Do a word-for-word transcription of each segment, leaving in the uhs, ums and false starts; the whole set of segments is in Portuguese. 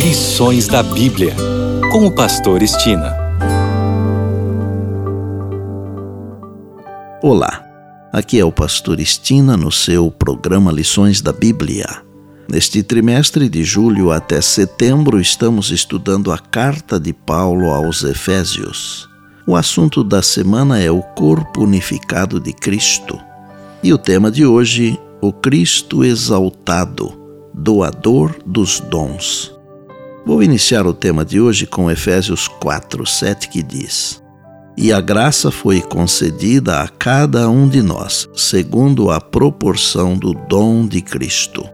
Lições da Bíblia, com o pastor Estina. Olá, aqui é o pastor Estina no seu programa Lições da Bíblia. Neste trimestre de julho até setembro estamos estudando a carta de Paulo aos Efésios. O assunto da semana é o corpo unificado de Cristo. E o tema de hoje, o Cristo exaltado, doador dos dons. Vou iniciar o tema de hoje com Efésios quatro, sete, que diz: E a graça foi concedida a cada um de nós, segundo a proporção do dom de Cristo.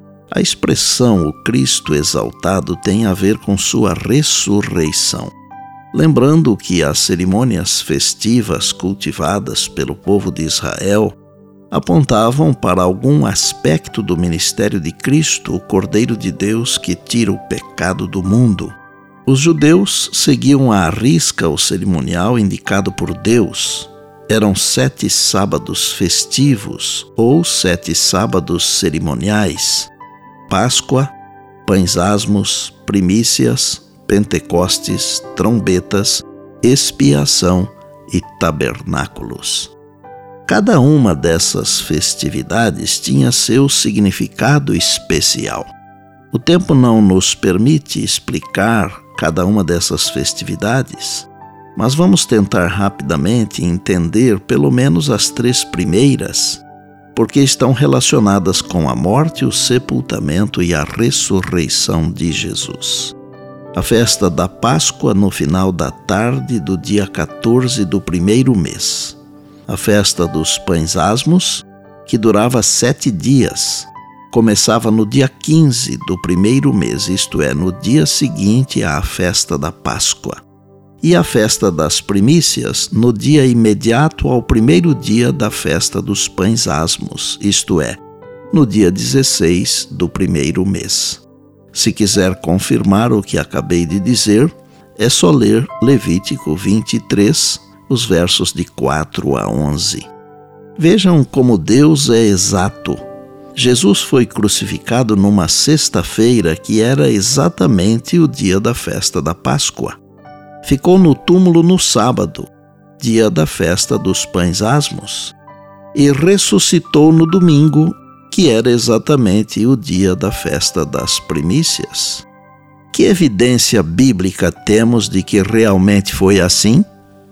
A expressão o Cristo exaltado tem a ver com sua ressurreição. Lembrando que as cerimônias festivas cultivadas pelo povo de Israel apontavam para algum aspecto do ministério de Cristo, o Cordeiro de Deus que tira o pecado do mundo. Os judeus seguiam à risca o cerimonial indicado por Deus. Eram sete sábados festivos ou sete sábados cerimoniais: Páscoa, pães asmos, primícias, Pentecostes, trombetas, expiação e tabernáculos. Cada uma dessas festividades tinha seu significado especial. O tempo não nos permite explicar cada uma dessas festividades, mas vamos tentar rapidamente entender pelo menos as três primeiras, porque estão relacionadas com a morte, o sepultamento e a ressurreição de Jesus. A festa da Páscoa no final da tarde do dia quatorze do primeiro mês. A festa dos pães asmos, que durava sete dias, começava no dia quinze do primeiro mês, isto é, no dia seguinte à festa da Páscoa. E a festa das primícias, no dia imediato ao primeiro dia da festa dos pães asmos, isto é, no dia dezesseis do primeiro mês. Se quiser confirmar o que acabei de dizer, é só ler Levítico vinte e três, os versos de quatro a onze. Vejam como Deus é exato. Jesus foi crucificado numa sexta-feira que era exatamente o dia da festa da Páscoa. Ficou no túmulo no sábado, dia da festa dos pães asmos, e ressuscitou no domingo, que era exatamente o dia da festa das primícias. Que evidência bíblica temos de que realmente foi assim?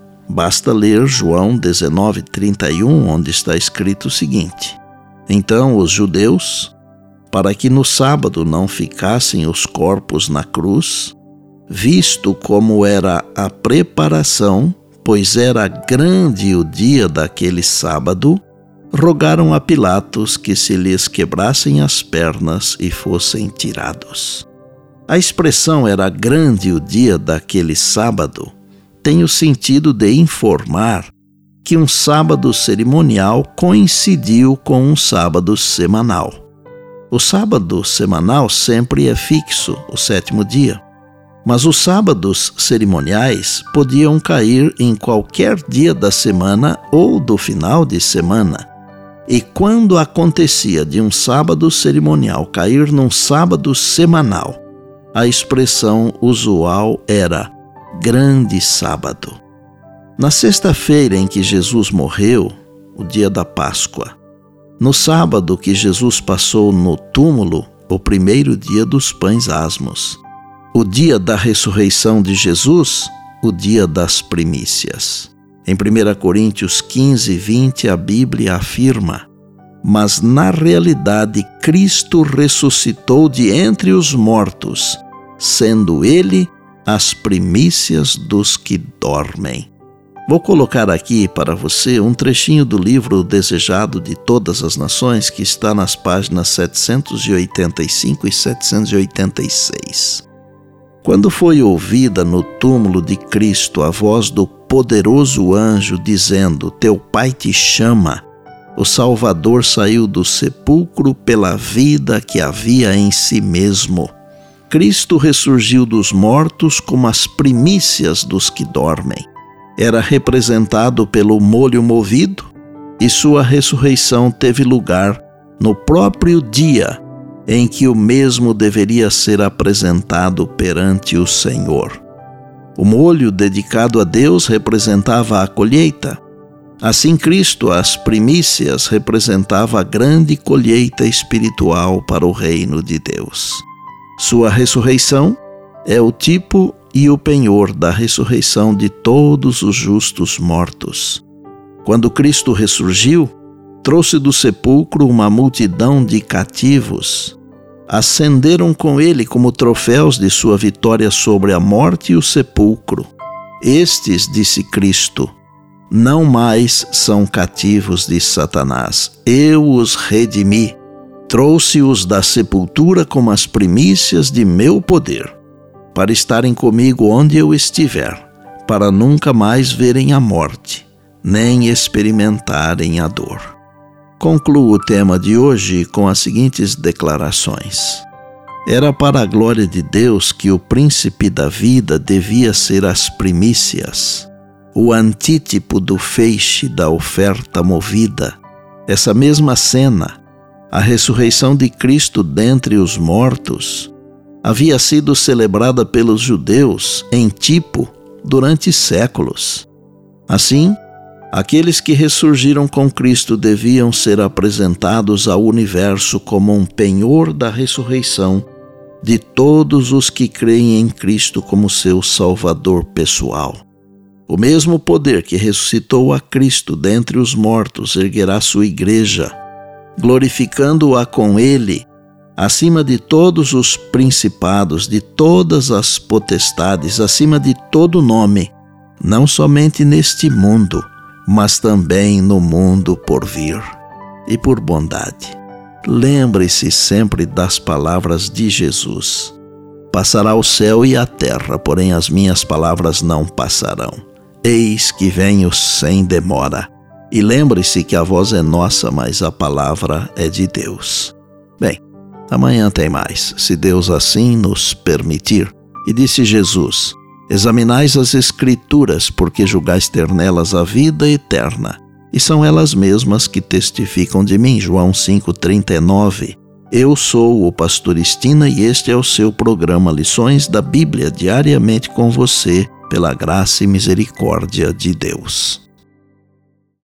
Basta ler João dezenove, trinta e um, onde está escrito o seguinte: Então os judeus, para que no sábado não ficassem os corpos na cruz, visto como era a preparação, pois era grande o dia daquele sábado, rogaram a Pilatos que se lhes quebrassem as pernas e fossem tirados. A expressão era grande o dia daquele sábado tem o sentido de informar que um sábado cerimonial coincidiu com um sábado semanal. O sábado semanal sempre é fixo, o sétimo dia, mas os sábados cerimoniais podiam cair em qualquer dia da semana ou do final de semana. E quando acontecia de um sábado cerimonial cair num sábado semanal, a expressão usual era grande sábado. Na sexta-feira em que Jesus morreu, o dia da Páscoa, no sábado que Jesus passou no túmulo, o primeiro dia dos pães asmos, o dia da ressurreição de Jesus, o dia das primícias. Em primeira Coríntios quinze, vinte, a Bíblia afirma: Mas na realidade Cristo ressuscitou de entre os mortos, sendo Ele as primícias dos que dormem. Vou colocar aqui para você um trechinho do livro Desejado de Todas as Nações, que está nas páginas setecentos e oitenta e cinco e setecentos e oitenta e seis. Quando foi ouvida no túmulo de Cristo a voz do poderoso anjo dizendo: Teu Pai te chama, o Salvador saiu do sepulcro pela vida que havia em si mesmo. Cristo ressurgiu dos mortos como as primícias dos que dormem. Era representado pelo molho movido e sua ressurreição teve lugar no próprio dia em que o mesmo deveria ser apresentado perante o Senhor. O molho dedicado a Deus representava a colheita. Assim, Cristo, as primícias, representava a grande colheita espiritual para o reino de Deus. Sua ressurreição é o tipo e o penhor da ressurreição de todos os justos mortos. Quando Cristo ressurgiu, trouxe do sepulcro uma multidão de cativos. Ascenderam com ele como troféus de sua vitória sobre a morte e o sepulcro. Estes, disse Cristo, não mais são cativos de Satanás. Eu os redimi, trouxe-os da sepultura como as primícias de meu poder, para estarem comigo onde eu estiver, para nunca mais verem a morte, nem experimentarem a dor. Concluo o tema de hoje com as seguintes declarações. Era para a glória de Deus que o príncipe da vida devia ser as primícias, o antítipo do feixe da oferta movida. Essa mesma cena, a ressurreição de Cristo dentre os mortos, havia sido celebrada pelos judeus em tipo durante séculos. Assim, aqueles que ressurgiram com Cristo deviam ser apresentados ao universo como um penhor da ressurreição de todos os que creem em Cristo como seu Salvador pessoal. O mesmo poder que ressuscitou a Cristo dentre os mortos erguerá sua igreja, glorificando-a com ele, acima de todos os principados, de todas as potestades, acima de todo nome, não somente neste mundo, mas também no mundo por vir. E por bondade, lembre-se sempre das palavras de Jesus. Passará o céu e a terra, porém as minhas palavras não passarão. Eis que venho sem demora. E lembre-se que a voz é nossa, mas a palavra é de Deus. Bem, amanhã tem mais, se Deus assim nos permitir. E disse Jesus, examinais as Escrituras, porque julgais ter nelas a vida eterna, e são elas mesmas que testificam de mim. João cinco, trinta e nove. Eu sou o pastor Estina e este é o seu programa Lições da Bíblia, diariamente com você, pela graça e misericórdia de Deus.